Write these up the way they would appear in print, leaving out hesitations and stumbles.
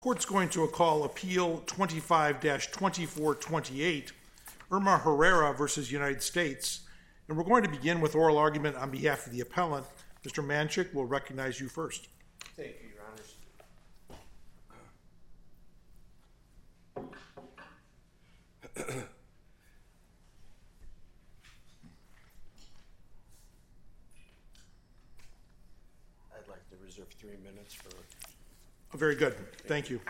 Court's going to call Appeal 25-2428, Irma Herrera versus United States. And we're going to begin with oral argument on behalf of the appellant. Mr. Manchik will recognize you first. Thank you, Your Honors. I'd like to reserve 3 minutes for... Very good. Thank you.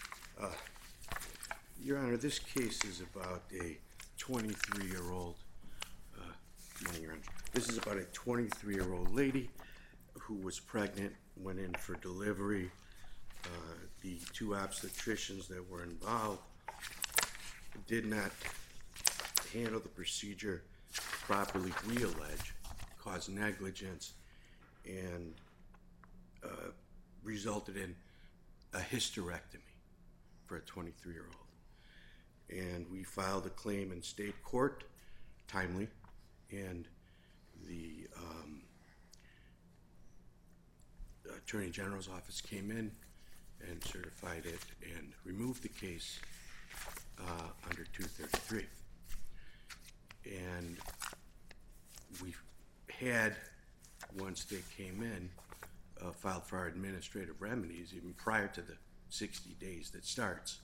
Your Honor, this case is about a 23-year-old... This is about a 23-year-old lady who was pregnant, went in for delivery. The two obstetricians that were involved did not handle the procedure properly, we allege, caused negligence, and resulted in a hysterectomy for a 23-year-old. And we filed a claim in state court, timely, and the Attorney General's office came in and certified it and removed the case under 233. And we had, once they came in, filed for our administrative remedies even prior to the 60 days that starts.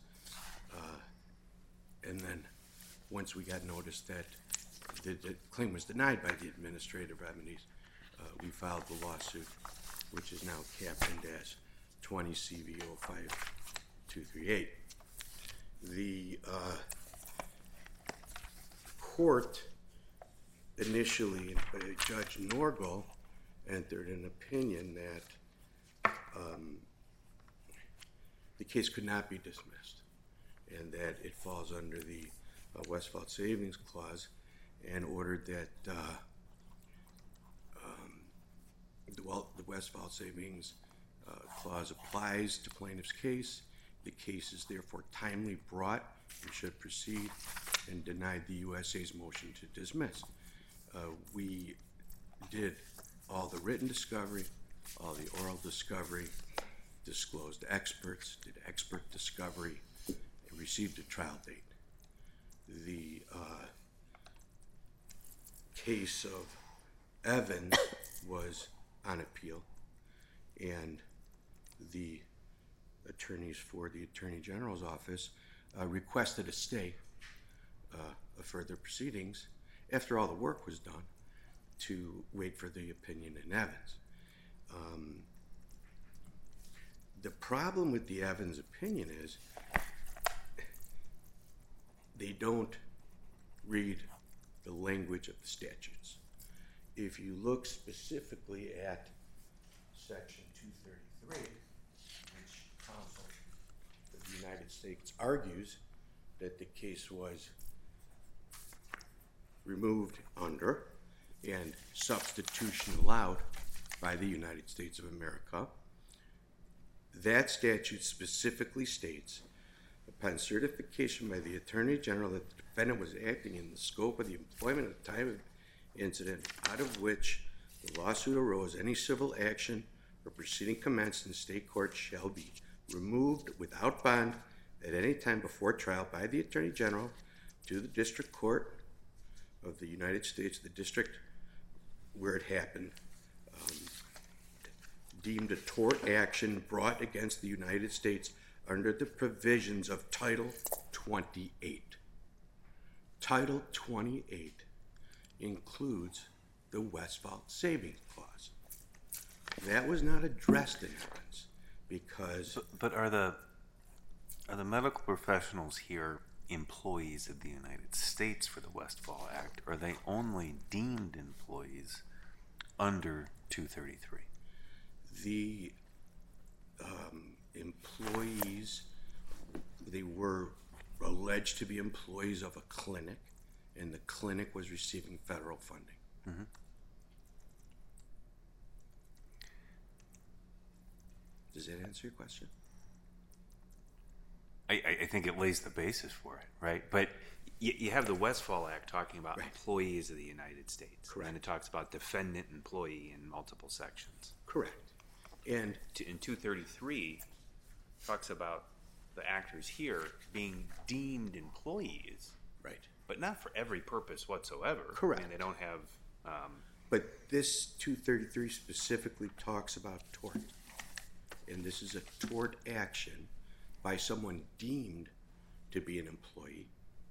And then once we got notice that the claim was denied by the administrative remedies, we filed the lawsuit, which is now Captain-20 CV05238. The court initially, Judge Norgal entered an opinion that the case could not be dismissed and that it falls under the Westfall Savings Clause, and ordered that the Westfall Savings Clause applies to plaintiff's case. The case is therefore timely brought and should proceed, and denied the USA's motion to dismiss. We did all the written discovery, all the oral discovery, disclosed experts, did expert discovery, and received a trial date. The case of Evans was on appeal, and the attorneys for the Attorney General's office requested a stay of further proceedings after all the work was done to wait for the opinion in Evans. The problem with the Evans opinion is they don't read the language of the statutes. If you look specifically at Section 233, which counsel of the United States argues that the case was removed under and substitution allowed by the United States of America, that statute specifically states, upon certification by the Attorney General that the defendant was acting in the scope of the employment at the time of the incident out of which the lawsuit arose, any civil action or proceeding commenced in state court shall be removed without bond at any time before trial by the Attorney General to the District Court of the United States, the district where it happened, deemed a tort action brought against the United States under the provisions of Title 28. Title 28 includes the Westfall Savings Clause. That was not addressed in Evans because... But are the medical professionals here employees of the United States for the Westfall Act, or are they only deemed employees under 233? The employees, they were alleged to be employees of a clinic, and the clinic was receiving federal funding. Mm-hmm. Does that answer your question? I think it lays the basis for it, right? But you have the Westfall Act talking about employees of the United States. Correct. And it talks about defendant employee in multiple sections. Correct. And in 233, talks about the actors here being deemed employees, Right. but not for every purpose whatsoever. Correct. I mean, they don't have. But this 233 specifically talks about tort. And this is a tort action by someone deemed to be an employee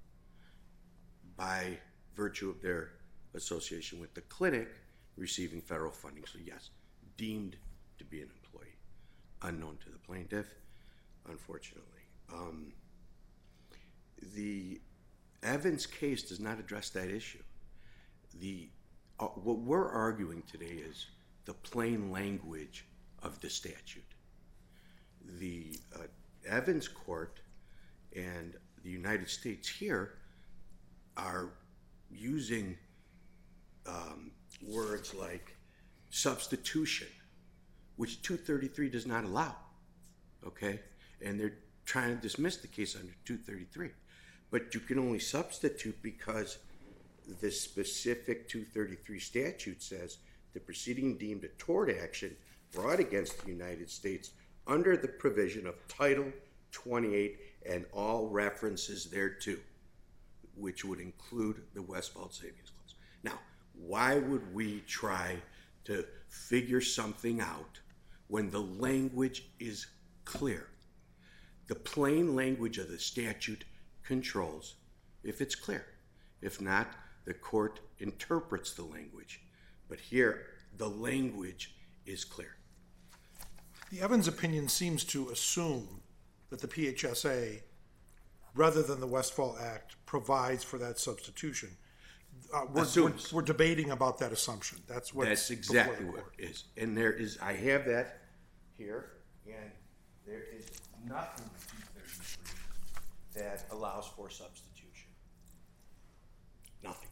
by virtue of their association with the clinic receiving federal funding. So yes, deemed to be an employee, unknown to the plaintiff, unfortunately. The Evans case does not address that issue. What we're arguing today is the plain language of the statute. The Evans court and the United States here are using words like substitution, which 233 does not allow, okay? And they're trying to dismiss the case under 233. But you can only substitute because the specific 233 statute says the proceeding deemed a tort action brought against the United States under the provision of Title 28 and all references thereto, which would include the Westfall Savings Clause. Now, why would we try to figure something out when the language is clear? The plain language of the statute controls if it's clear. If not, the court interprets the language. But here, the language is clear. The Evans opinion seems to assume that the PHSA, rather than the Westfall Act, provides for that substitution. We're debating about that assumption. That's exactly what it is. And there is, I have that here, and there is nothing in 233 that allows for substitution. Nothing.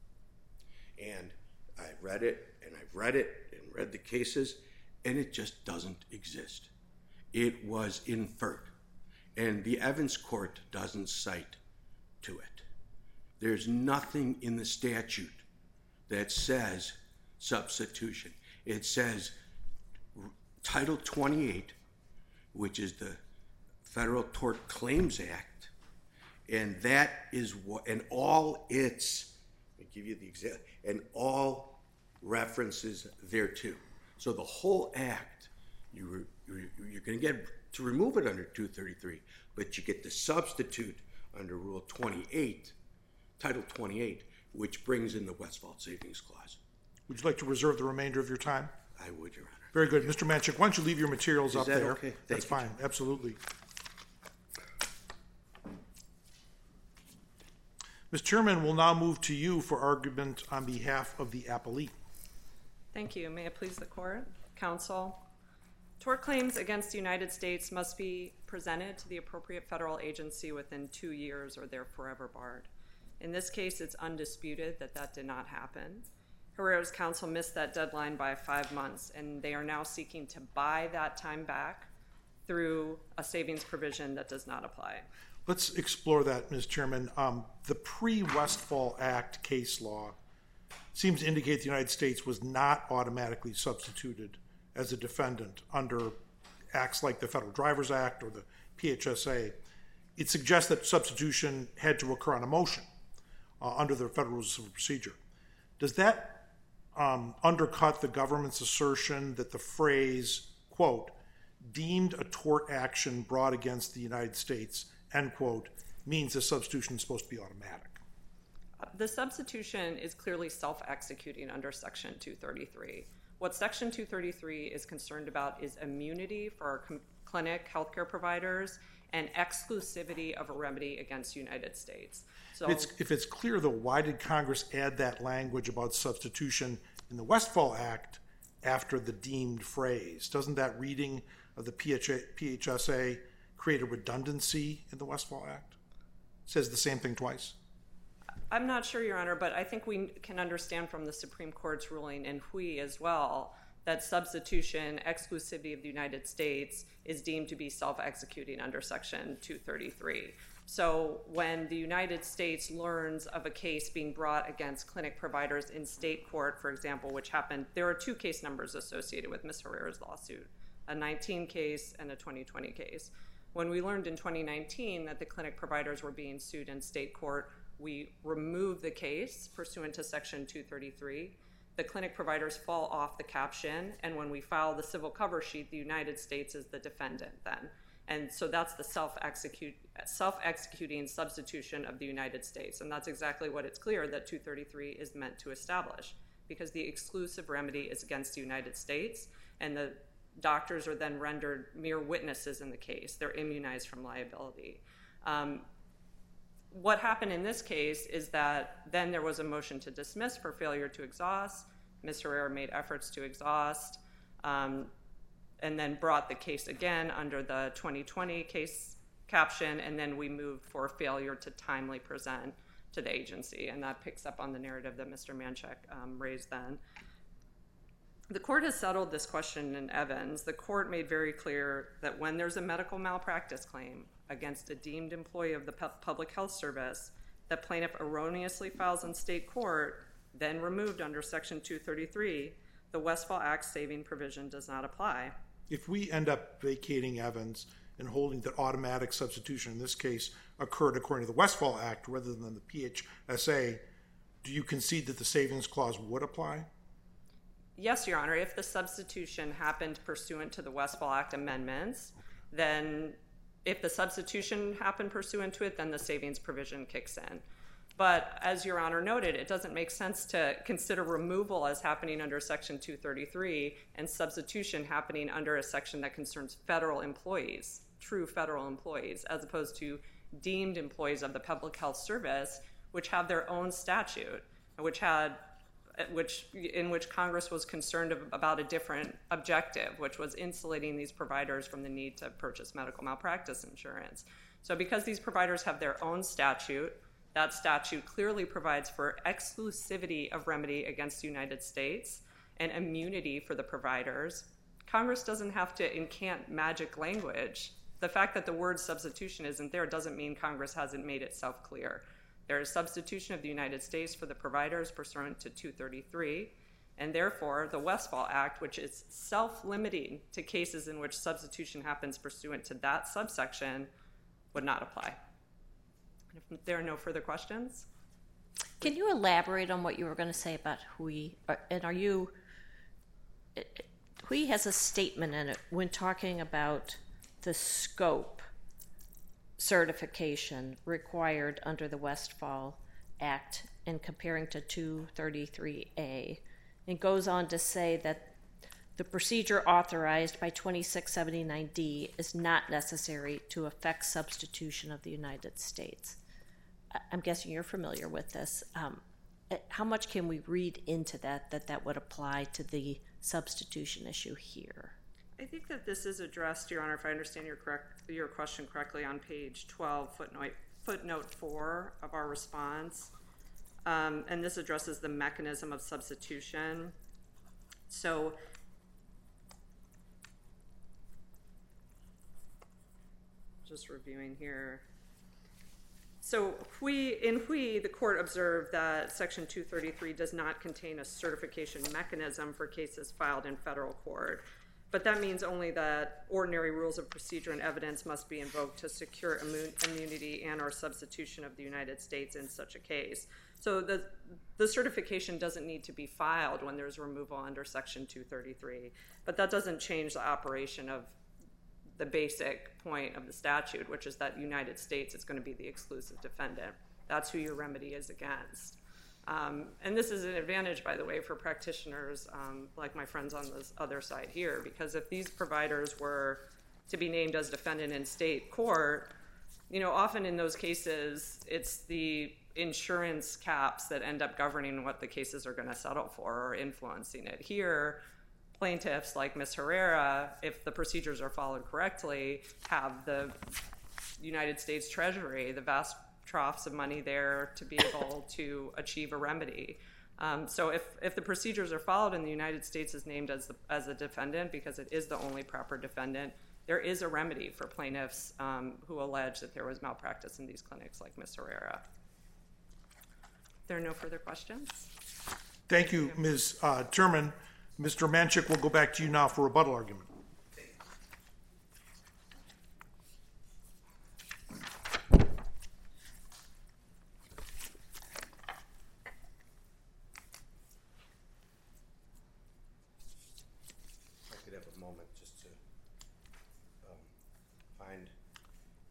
And I've read it, and I've read it, and read the cases, and it just doesn't exist. It was inferred. And the Evans court doesn't cite to it. There's nothing in the statute that says substitution. It says Title 28, which is the Federal Tort Claims Act, and that is what, and all its, let me give you the example, and all references thereto. So the whole act, you're going to get to remove it under 233, but you get to substitute under Rule 28, Title 28, which brings in the Westfall Savings Clause. Would you like to reserve the remainder of your time? I would, Your Honor. Very good. Mr. Manchik, why don't you leave your materials up there? Okay? That's fine. Absolutely. Ms. Chairman, we'll now move to you for argument on behalf of the appellee. Thank you. May it please the court, counsel. Tort claims against the United States must be presented to the appropriate federal agency within 2 years or they're forever barred. In this case, it's undisputed that that did not happen. Herrera's counsel missed that deadline by 5 months, and they are now seeking to buy that time back through a savings provision that does not apply. Let's explore that, Ms. Chairman. The pre-Westfall Act case law seems to indicate the United States was not automatically substituted as a defendant under acts like the Federal Drivers Act or the PHSA. It suggests that substitution had to occur on a motion under the Federal Rules of Civil Procedure. Does that undercut the government's assertion that the phrase, quote, deemed a tort action brought against the United States, end quote, means the substitution is supposed to be automatic? The substitution is clearly self-executing under Section 233. What Section 233 is concerned about is immunity for our clinic healthcare providers and exclusivity of a remedy against the United States. So, if it's clear, though, why did Congress add that language about substitution in the Westfall Act after the deemed phrase? Doesn't that reading of the PHSA create a redundancy in the Westfall Act? It says the same thing twice. I'm not sure, Your Honor, but I think we can understand from the Supreme Court's ruling in Hui as well that substitution, exclusivity of the United States, is deemed to be self-executing under Section 233. So when the United States learns of a case being brought against clinic providers in state court, for example, which happened, there are 2 case numbers associated with Ms. Herrera's lawsuit, a 19 case and a 2020 case. When we learned in 2019 that the clinic providers were being sued in state court, we removed the case pursuant to Section 233. The clinic providers fall off the caption, and when we file the civil cover sheet, the United States is the defendant then. And so that's the self-executing substitution of the United States. And that's exactly what it's clear that 233 is meant to establish, because the exclusive remedy is against the United States, and the doctors are then rendered mere witnesses in the case. They're immunized from liability. What happened in this case is that then there was a motion to dismiss for failure to exhaust. Ms. Herrera made efforts to exhaust, and then brought the case again under the 2020 case caption, and then we moved for failure to timely present to the agency, and that picks up on the narrative that Mr. Manchek raised then. The court has settled this question in Evans. The court made very clear that when there's a medical malpractice claim against a deemed employee of the Public Health Service that plaintiff erroneously files in state court, then removed under Section 233, the Westfall Act saving provision does not apply. If we end up vacating Evans and holding that automatic substitution in this case occurred according to the Westfall Act rather than the PHSA, do you concede that the savings clause would apply? Yes, Your Honor. If the substitution happened pursuant to the Westfall Act amendments, then if the substitution happened pursuant to it, then the savings provision kicks in. But as Your Honor noted, it doesn't make sense to consider removal as happening under Section 233 and substitution happening under a section that concerns federal employees, true federal employees, as opposed to deemed employees of the Public Health Service, which have their own statute, in which Congress was concerned about a different objective, which was insulating these providers from the need to purchase medical malpractice insurance. So because these providers have their own statute, that statute clearly provides for exclusivity of remedy against the United States and immunity for the providers. Congress doesn't have to incant magic language. The fact that the word substitution isn't there doesn't mean Congress hasn't made itself clear. There is substitution of the United States for the providers pursuant to 233, and therefore the Westfall Act, which is self-limiting to cases in which substitution happens pursuant to that subsection, would not apply. If there are no further questions? Can you elaborate on what you were going to say about Hui? And Hui has a statement in it when talking about the scope certification required under the Westfall Act and comparing to 233A. It goes on to say that the procedure authorized by 2679D is not necessary to effect substitution of the United States. I'm guessing you're familiar with this. How much can we read into that would apply to the substitution issue here? I think that this is addressed, Your Honor, if I understand your question correctly, on page 12, footnote 4 of our response. And this addresses the mechanism of substitution. So just reviewing here. So in Hui, the court observed that Section 233 does not contain a certification mechanism for cases filed in federal court. But that means only that ordinary rules of procedure and evidence must be invoked to secure immunity and or substitution of the United States in such a case. So the certification doesn't need to be filed when there's removal under Section 233. But that doesn't change the operation of the basic point of the statute, which is that the United States is going to be the exclusive defendant. That's who your remedy is against. And this is an advantage, by the way, for practitioners like my friends on this other side here, because if these providers were to be named as defendant in state court, often in those cases, it's the insurance caps that end up governing what the cases are going to settle for or influencing it. Here, plaintiffs like Ms. Herrera, if the procedures are followed correctly, have the United States Treasury, the vast troughs of money there to be able to achieve a remedy. So if the procedures are followed and the United States is named as a defendant because it is the only proper defendant, there is a remedy for plaintiffs who allege that there was malpractice in these clinics like Ms. Herrera. There are no further questions? Thank you, Ms. Turman. Mr. Manchik, we'll go back to you now for rebuttal argument.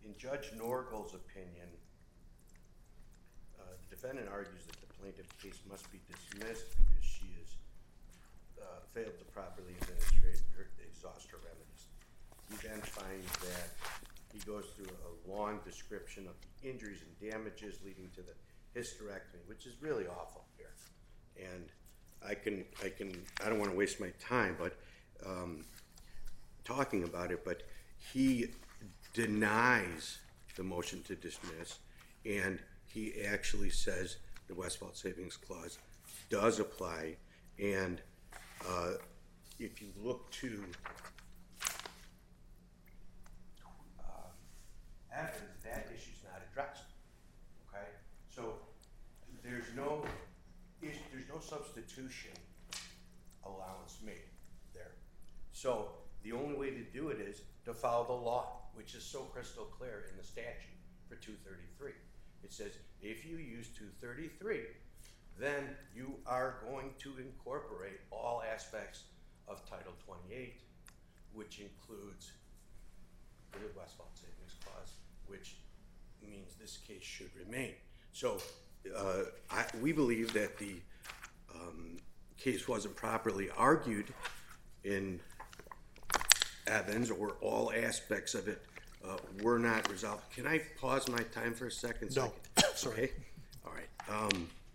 In Judge Norgal's opinion, the defendant argues that the plaintiff's case must be dismissed because she has failed to properly exhaust her remedies. He then finds that he goes through a long description of the injuries and damages leading to the hysterectomy, which is really awful here. And I don't want to waste my time, but talking about it, but he denies the motion to dismiss, and he actually says the Westfall Savings Clause does apply, and if you look to Evans, that issue's not addressed. Okay, so there's no substitution allowance made there. So the only way to do it is to follow the law, which is so crystal clear in the statute for 233. It says if you use 233, then you are going to incorporate all aspects of Title 28, which includes the Westfall Savings Clause, which means this case should remain. So we believe that the case wasn't properly argued in Evans, or all aspects of it were not resolved. Can I pause my time for a second? No, sorry. Okay? All right.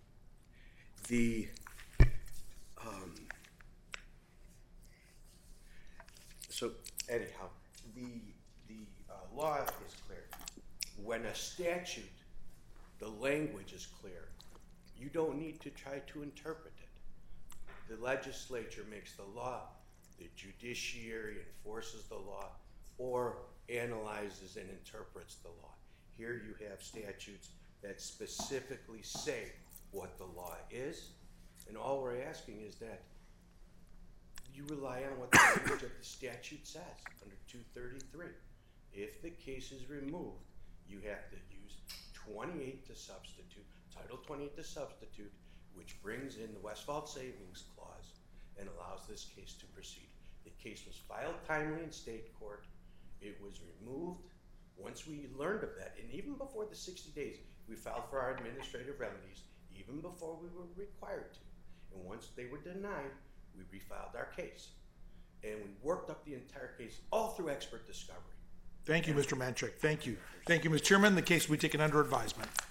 So anyhow, the law is clear. When a statute, the language is clear, you don't need to try to interpret it. The legislature makes the law, the judiciary enforces the law, or analyzes and interprets the law. Here you have statutes that specifically say what the law is, and all we're asking is that you rely on what the language of the statute says under 233. If the case is removed, you have to use 28 to substitute, Title 28 to substitute, which brings in the Westfall Savings Clause and allows this case to proceed. The case was filed timely in state court. It was removed once we learned of that, and even before the 60 days, we filed for our administrative remedies, even before we were required to. And once they were denied, we refiled our case. And we worked up the entire case all through expert discovery. Thank you, Mr. Manchik. Thank you. Thank you, Mr. Chairman. The case will be taken under advisement.